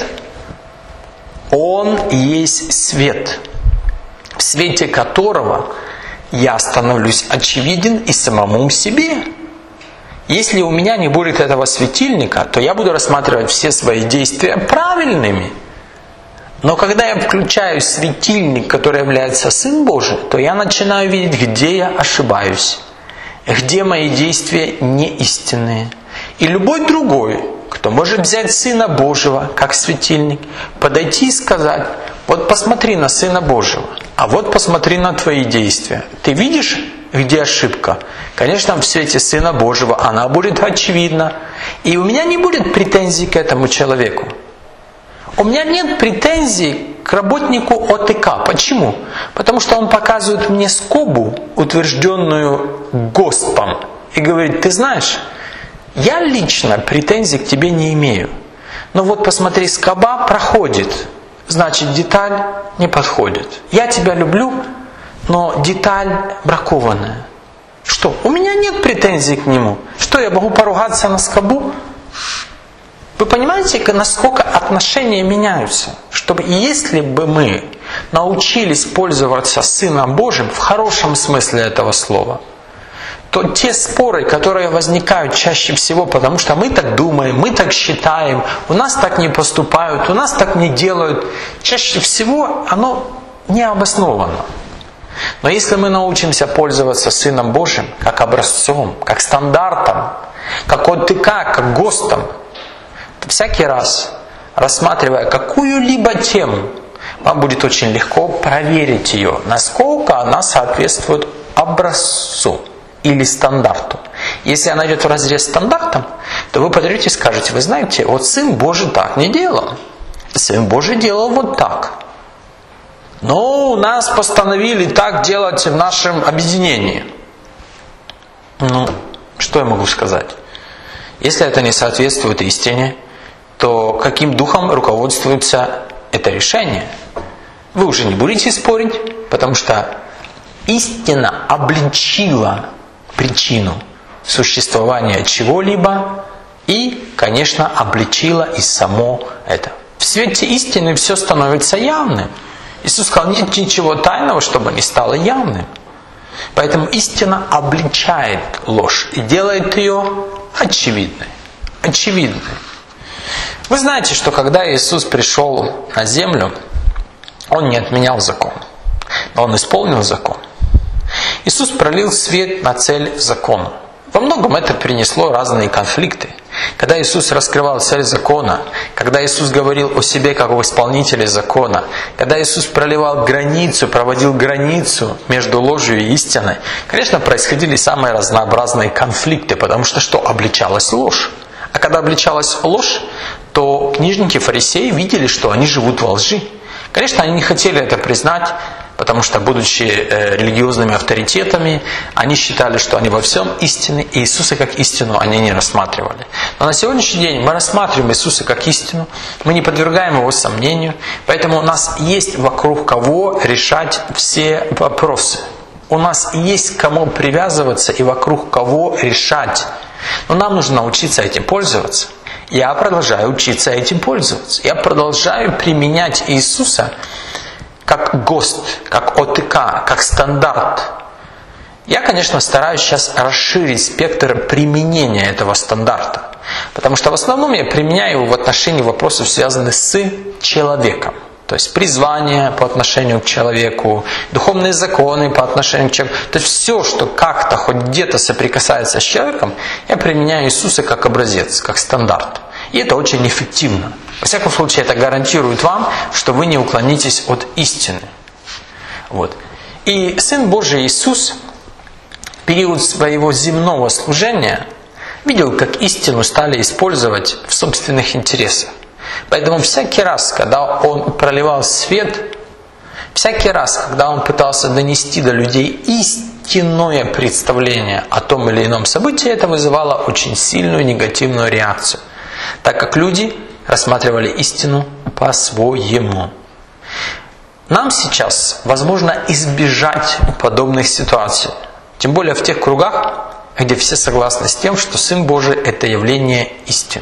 Он есть свет, в свете которого я становлюсь очевиден и самому себе. Если у меня не будет этого светильника, то я буду рассматривать все свои действия правильными. Но когда я включаю светильник, который является Сын Божий, то я начинаю видеть, где я ошибаюсь, где мои действия не истинные. И любой другой, кто может взять Сына Божьего как светильник, подойти и сказать: вот посмотри на Сына Божьего, а вот посмотри на твои действия. Ты видишь, где ошибка? Конечно, в свете Сына Божьего она будет очевидна. И у меня не будет претензий к этому человеку. У меня нет претензий к работнику О Т К. Почему? Потому что он показывает мне скобу, утвержденную ГОСТом, и говорит: ты знаешь, я лично претензий к тебе не имею. Но вот посмотри, скоба проходит, значит деталь не подходит. Я тебя люблю, но деталь бракованная. Что? У меня нет претензий к нему. Что, я могу поругаться на скобу? Вы понимаете, насколько отношения меняются? Чтобы если бы мы научились пользоваться Сыном Божьим в хорошем смысле этого слова, то те споры, которые возникают чаще всего, потому что мы так думаем, мы так считаем, у нас так не поступают, у нас так не делают, чаще всего оно не обосновано. Но если мы научимся пользоваться Сыном Божьим как образцом, как стандартом, как О Т К, как ГОСТом, то всякий раз, рассматривая какую-либо тему, вам будет очень легко проверить ее, насколько она соответствует образцу или стандарту. Если она идет вразрез с стандартом, то вы подойдете и скажете: вы знаете, вот Сын Божий так не делал. Сын Божий делал вот так. Но у нас постановили так делать в нашем объединении. Ну, что я могу сказать? Если это не соответствует истине, то каким духом руководствуется это решение? Вы уже не будете спорить, потому что истина обличила причину существования чего-либо и, конечно, обличила и само это. В свете истины все становится явным. Иисус сказал, нет ничего тайного, чтобы не стало явным. Поэтому истина обличает ложь и делает ее очевидной. Очевидной. Вы знаете, что когда Иисус пришел на землю, Он не отменял закон, но Он исполнил закон. Иисус пролил свет на цель закона. Во многом это принесло разные конфликты. Когда Иисус раскрывал цель закона, когда Иисус говорил о себе как об исполнителе закона, когда Иисус проливал границу, проводил границу между ложью и истиной, конечно, происходили самые разнообразные конфликты, потому что что? Обличалась ложь. А когда обличалась ложь, то книжники, фарисеи видели, что они живут во лжи. Конечно, они не хотели это признать, потому что, будучи э, религиозными авторитетами, они считали, что они во всем истинны, и Иисуса как истину они не рассматривали. Но на сегодняшний день мы рассматриваем Иисуса как истину, мы не подвергаем Его сомнению, поэтому у нас есть вокруг кого решать все вопросы. У нас есть к кому привязываться и вокруг кого решать. Но нам нужно научиться этим пользоваться. Я продолжаю учиться этим пользоваться. Я продолжаю применять Иисуса как ГОСТ, как ОТК, как стандарт. Я, конечно, стараюсь сейчас расширить спектр применения этого стандарта. Потому что в основном я применяю его в отношении вопросов, связанных с человеком. То есть призвание по отношению к человеку, духовные законы по отношению к человеку. То есть все, что как-то, хоть где-то соприкасается с человеком, я применяю Иисуса как образец, как стандарт. И это очень эффективно. Во всяком случае, это гарантирует вам, что вы не уклонитесь от истины. Вот. И Сын Божий Иисус в период своего земного служения видел, как истину стали использовать в собственных интересах. Поэтому всякий раз, когда Он проливал свет, всякий раз, когда Он пытался донести до людей истинное представление о том или ином событии, это вызывало очень сильную негативную реакцию, так как люди рассматривали истину по-своему. Нам сейчас возможно избежать подобных ситуаций, тем более в тех кругах, где все согласны с тем, что Сын Божий – это явление истины.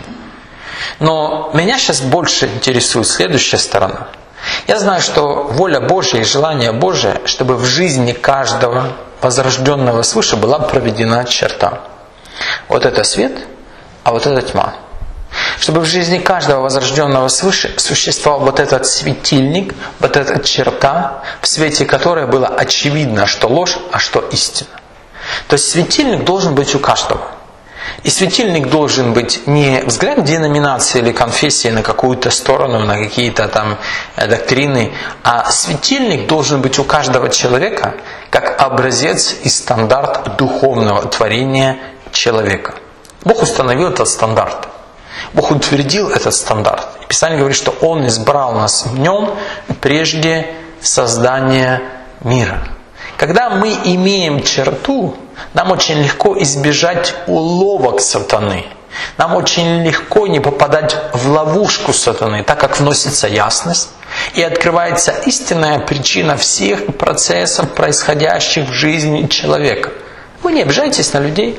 Но меня сейчас больше интересует следующая сторона. Я знаю, что воля Божья и желание Божие, чтобы в жизни каждого возрожденного свыше была проведена черта. Вот это свет, а вот это тьма. Чтобы в жизни каждого возрожденного свыше существовал вот этот светильник, вот эта черта, в свете которой было очевидно, что ложь, а что истина. То есть светильник должен быть у каждого. И светильник должен быть не взгляд деноминации или конфессии на какую-то сторону, на какие-то там доктрины, а светильник должен быть у каждого человека как образец и стандарт духовного творения человека. Бог установил этот стандарт. Бог утвердил этот стандарт. И Писание говорит, что Он избрал нас в Нем прежде создания мира. Когда мы имеем черту, нам очень легко избежать уловок сатаны. Нам очень легко не попадать в ловушку сатаны, так как вносится ясность и открывается истинная причина всех процессов, происходящих в жизни человека. Вы не обижайтесь на людей.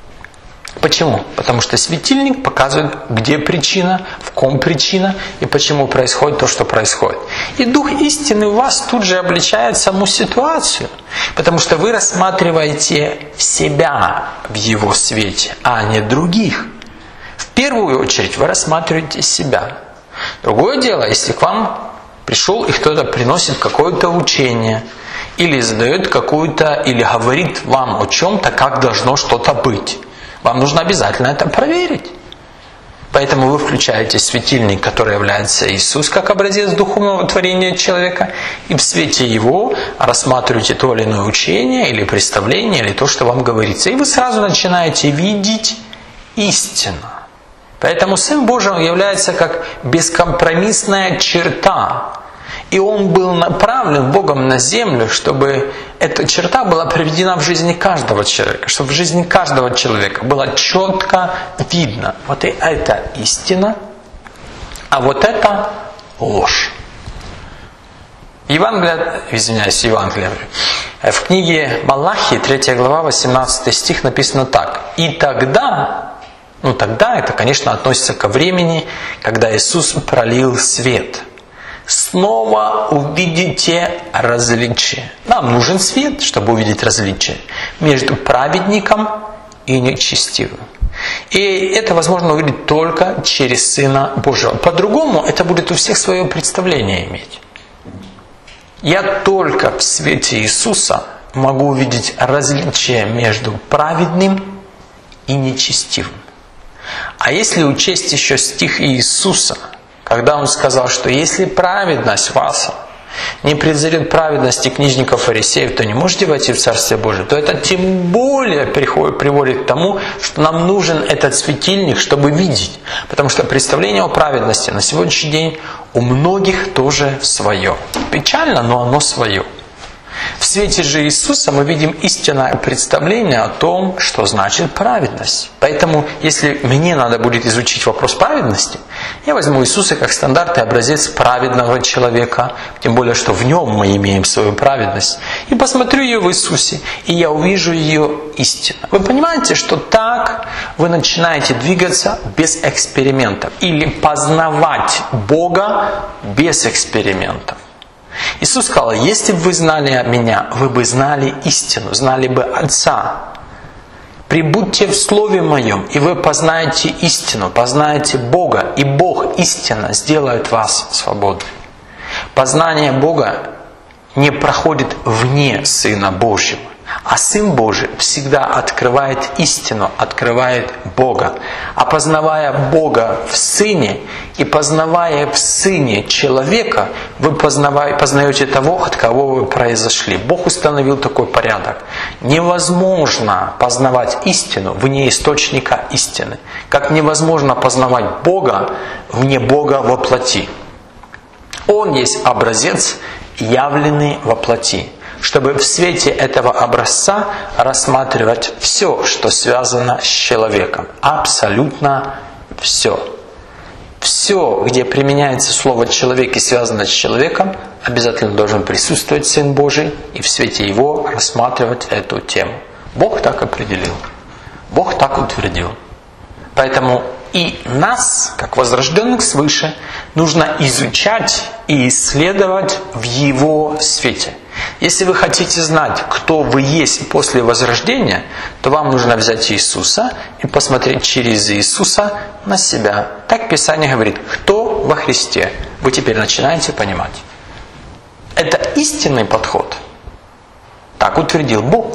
Почему? Потому что светильник показывает, где причина, в ком причина и почему происходит то, что происходит. И Дух истины в вас тут же обличает саму ситуацию, потому что вы рассматриваете себя в Его свете, а не других. В первую очередь вы рассматриваете себя. Другое дело, если к вам пришел и кто-то приносит какое-то учение, или задает какую-то, или говорит вам о чем-то, как должно что-то быть. Вам нужно обязательно это проверить. Поэтому вы включаете светильник, который является Иисус, как образец духовного творения человека, и в свете Его рассматриваете то или иное учение, или представление, или то, что вам говорится. И вы сразу начинаете видеть истину. Поэтому Сын Божий является как бескомпромиссная черта. И Он был направлен Богом на землю, чтобы эта черта была приведена в жизни каждого человека, чтобы в жизни каждого человека было четко видно. Вот и это истина, а вот это ложь. Евангелие, извиняюсь, Евангелие. В книге Малахии, третья глава, восемнадцатый стих написано так. «И тогда Ну тогда это, конечно, относится ко времени, когда Иисус пролил свет. Снова увидите различие. Нам нужен свет, чтобы увидеть различие между праведником и нечестивым. И это возможно увидеть только через Сына Божьего. По-другому это будет у всех свое представление иметь. Я только в свете Иисуса могу увидеть различие между праведным и нечестивым. А если учесть еще стих Иисуса, когда Он сказал, что если праведность ваша не презрет праведности книжников фарисеев, то не можете войти в Царствие Божие, то это тем более приходит, приводит к тому, что нам нужен этот светильник, чтобы видеть. Потому что представление о праведности на сегодняшний день у многих тоже свое. Печально, но оно свое. В свете же Иисуса мы видим истинное представление о том, что значит праведность. Поэтому, если мне надо будет изучить вопрос праведности, я возьму Иисуса как стандарт и образец праведного человека, тем более, что в нем мы имеем свою праведность, и посмотрю ее в Иисусе, и я увижу ее истину. Вы понимаете, что так вы начинаете двигаться без экспериментов, или познавать Бога без экспериментов. Иисус сказал: если бы вы знали Меня, вы бы знали истину, знали бы Отца. Прибудьте в Слове Моем, и вы познаете истину, познаете Бога, и Бог истинно сделает вас свободными. Познание Бога не проходит вне Сына Божьего. А Сын Божий всегда открывает истину, открывает Бога. А познавая Бога в Сыне и познавая в Сыне человека, вы познаете того, от кого вы произошли. Бог установил такой порядок. Невозможно познавать истину вне источника истины. Как невозможно познавать Бога вне Бога во плоти. Он есть образец, явленный во плоти, чтобы в свете этого образца рассматривать все, что связано с человеком. Абсолютно все. Все, где применяется слово «человек» и связано с человеком, обязательно должен присутствовать Сын Божий и в свете Его рассматривать эту тему. Бог так определил. Бог так утвердил. Поэтому и нас, как возрожденных свыше, нужно изучать и исследовать в Его свете. Если вы хотите знать, кто вы есть после возрождения, то вам нужно взять Иисуса и посмотреть через Иисуса на себя. Так Писание говорит: кто во Христе. Вы теперь начинаете понимать. Это истинный подход. Так утвердил Бог.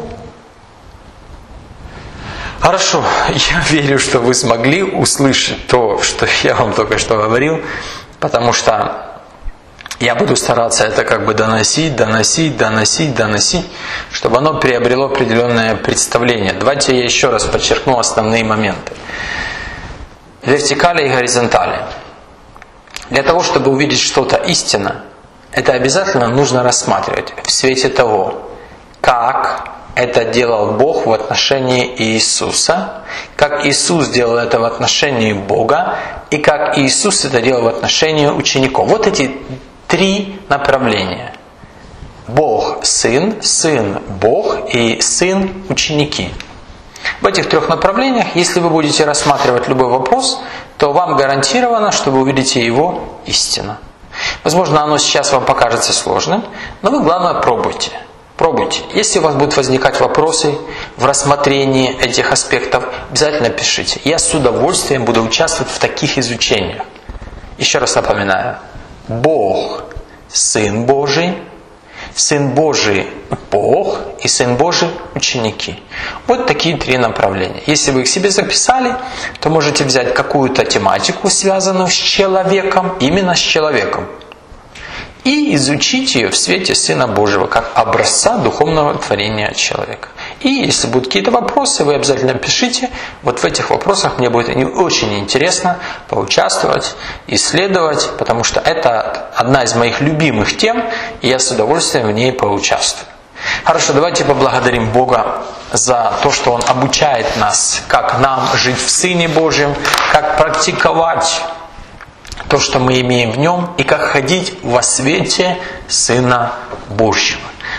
Хорошо, я верю, что вы смогли услышать то, что я вам только что говорил, потому что я буду стараться это как бы доносить, доносить, доносить, доносить, чтобы оно приобрело определенное представление. Давайте я еще раз подчеркну основные моменты. Вертикали и горизонтали. Для того, чтобы увидеть что-то истинно, это обязательно нужно рассматривать в свете того, как это делал Бог в отношении Иисуса, как Иисус делал это в отношении Бога, и как Иисус это делал в отношении учеников. Вот эти три направления. Бог – Сын, Сын – Бог и Сын – ученики. В этих трех направлениях, если вы будете рассматривать любой вопрос, то вам гарантировано, что вы увидите его истину. Возможно, оно сейчас вам покажется сложным, но вы, главное, пробуйте. Пробуйте. Если у вас будут возникать вопросы в рассмотрении этих аспектов, обязательно пишите. Я с удовольствием буду участвовать в таких изучениях. Еще раз напоминаю. Бог – Сын Божий, Сын Божий – Бог и Сын Божий – ученики. Вот такие три направления. Если вы их себе записали, то можете взять какую-то тематику, связанную с человеком, именно с человеком, и изучить ее в свете Сына Божьего, как образца духовного творения человека. И если будут какие-то вопросы, вы обязательно пишите. Вот в этих вопросах мне будет очень интересно поучаствовать, исследовать, потому что это одна из моих любимых тем, и я с удовольствием в ней поучаствую. Хорошо, давайте поблагодарим Бога за то, что Он обучает нас, как нам жить в Сыне Божьем, как практиковать то, что мы имеем в Нем, и как ходить во свете Сына Божьего.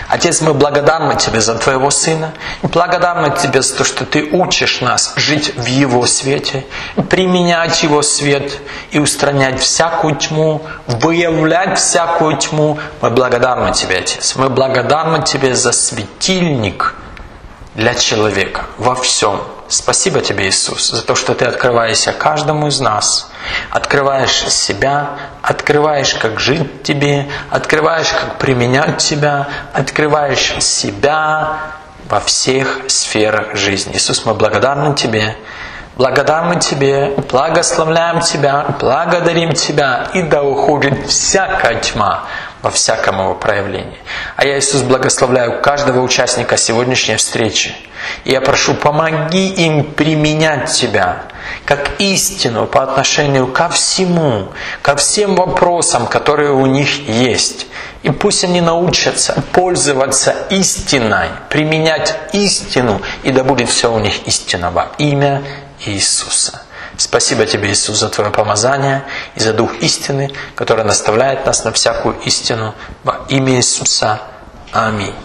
Отец, мы благодарны Тебе за Твоего Сына. И благодарны Тебе за то, что Ты учишь нас жить в Его свете, применять Его свет и устранять всякую тьму, выявлять всякую тьму. Мы благодарны Тебе, Отец. Мы благодарны Тебе за светильник для человека во всем. Спасибо Тебе, Иисус, за то, что Ты открываешься каждому из нас. Открываешь себя, открываешь, как жить Тебе, открываешь, как применять Тебя, открываешь себя во всех сферах жизни. Иисус, мы благодарны Тебе, благодарны Тебе, благословляем Тебя, благодарим Тебя, и да уходит всякая тьма во всяком его проявлении. А я, Иисус, благословляю каждого участника сегодняшней встречи. И я прошу, помоги им применять Тебя как истину по отношению ко всему, ко всем вопросам, которые у них есть. И пусть они научатся пользоваться истиной, применять истину, и да будет все у них истина во имя Иисуса. Спасибо Тебе, Иисус, за Твое помазание и за Дух истины, который наставляет нас на всякую истину во имя Иисуса. Аминь.